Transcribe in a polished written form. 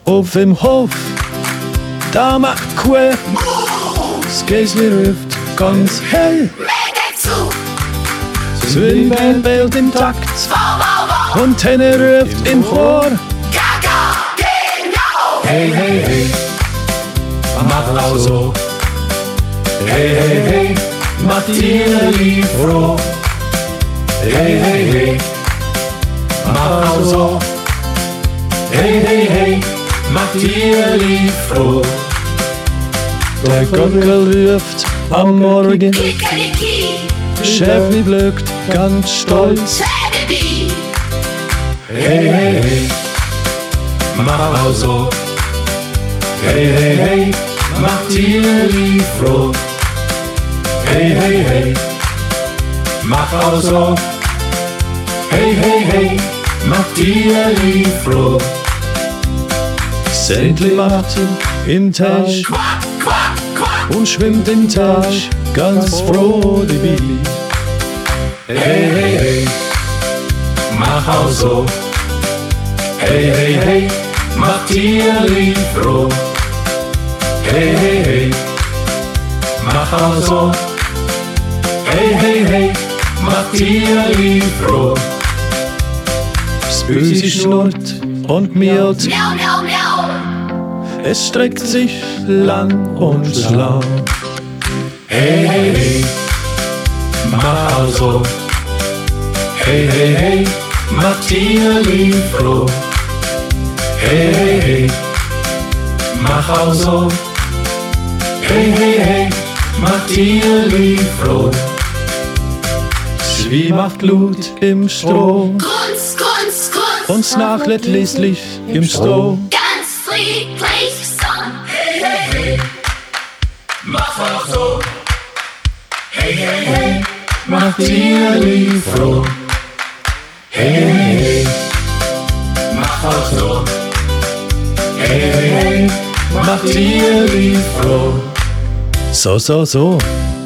Auf dem Hof, da macht Kuh, das Gäsli ruft ganz hell. Das Windband bellt im Takt und Tenne ruft im Chor. Hey, hey, hey, mach auch so. Hey, hey, hey, mach Tierli froh. Hey, hey, hey, mach auch so. Hey, hey, hey, mach Tierli froh. Der Gockel ruft am Morgen, Schäfli blökt ganz stolz. Hey, hey, hey, mach auch so. Hey, hey, hey, mach Tierli froh. Hey, hey, hey, mach auch so. Hey, hey, hey, mach Tierli froh. Sentli macht im Teich und schwimmt im Teich ganz froh die Billy. Hey, hey, hey, mach auch so. Hey, hey, hey, mach Tierli froh. Hey, hey, hey, mach auch so. Hey, hey, hey, mach Tierli froh. Das Büsi schnurrt und miaut. Miau, miau, miau. Es streckt sich lang und schlau. Hey, hey, hey, mach auch so. Hey, hey, hey, mach Tierli froh. Hey, hey, hey, mach auch so. Hey, hey, hey, mach Tierli froh. Wie macht Glut im Stroh Grunz, grunz, grunz. und snachlet listlich im Stroh. Ganz friedlich Song. Hey, hey, hey, mach auch so. Hey, hey, hey, Mach Tierli froh. hey, hey, hey, mach auch so. Hey, hey, hey, Mach Tierli froh. So, so, so.